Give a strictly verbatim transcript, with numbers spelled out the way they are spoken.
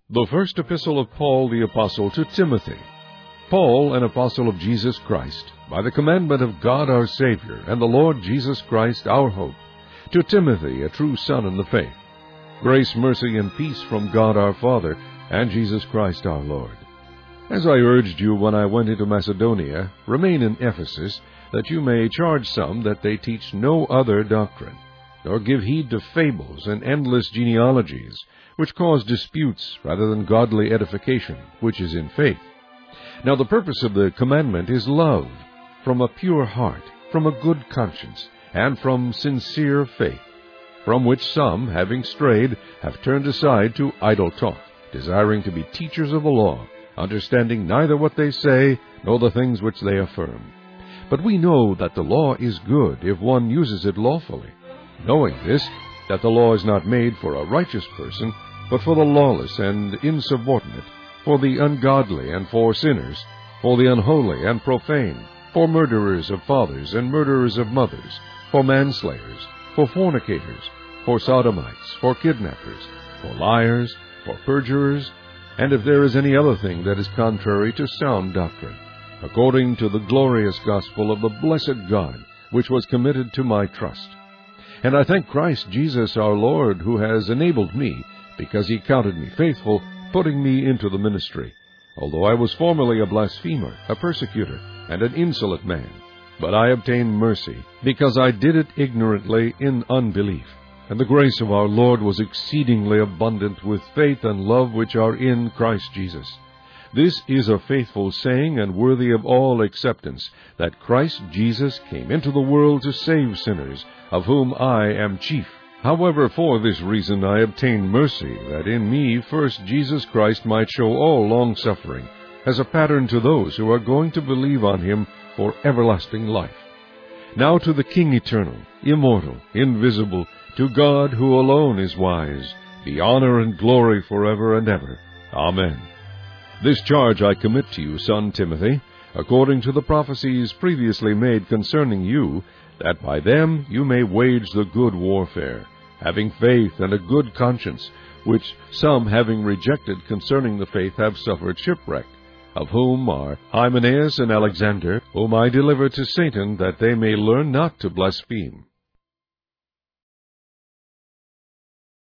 The first epistle of Paul the Apostle to Timothy. Paul, an apostle of Jesus Christ, by the commandment of God our Savior, and the Lord Jesus Christ our hope, to Timothy, a true son in the faith. Grace, mercy, and peace from God our Father, and Jesus Christ our Lord. As I urged you when I went into Macedonia, remain in Ephesus, that you may charge some that they teach no other doctrine, nor give heed to fables and endless genealogies, which cause disputes rather than godly edification, which is in faith. Now the purpose of the commandment is love, from a pure heart, from a good conscience, and from sincere faith, from which some, having strayed, have turned aside to idle talk, desiring to be teachers of the law, understanding neither what they say, nor the things which they affirm. But we know that the law is good if one uses it lawfully, knowing this, that the law is not made for a righteous person, but for the lawless and insubordinate, for the ungodly and for sinners, for the unholy and profane, for murderers of fathers and murderers of mothers, for manslayers, for fornicators, for sodomites, for kidnappers, for liars, for perjurers, and if there is any other thing that is contrary to sound doctrine, according to the glorious gospel of the blessed God, which was committed to my trust. And I thank Christ Jesus our Lord, who has enabled me, because he counted me faithful, putting me into the ministry, although I was formerly a blasphemer, a persecutor, and an insolent man. But I obtained mercy, because I did it ignorantly in unbelief. And the grace of our Lord was exceedingly abundant with faith and love which are in Christ Jesus. This is a faithful saying and worthy of all acceptance, that Christ Jesus came into the world to save sinners, of whom I am chief. However, for this reason I obtained mercy, that in me first Jesus Christ might show all long-suffering, as a pattern to those who are going to believe on him for everlasting life. Now to the King eternal, immortal, invisible, to God who alone is wise, be honor and glory forever and ever. Amen. This charge I commit to you, son Timothy, according to the prophecies previously made concerning you, that by them you may wage the good warfare, having faith and a good conscience, which some, having rejected concerning the faith, have suffered shipwreck, of whom are Hymenaeus and Alexander, whom I delivered to Satan, that they may learn not to blaspheme.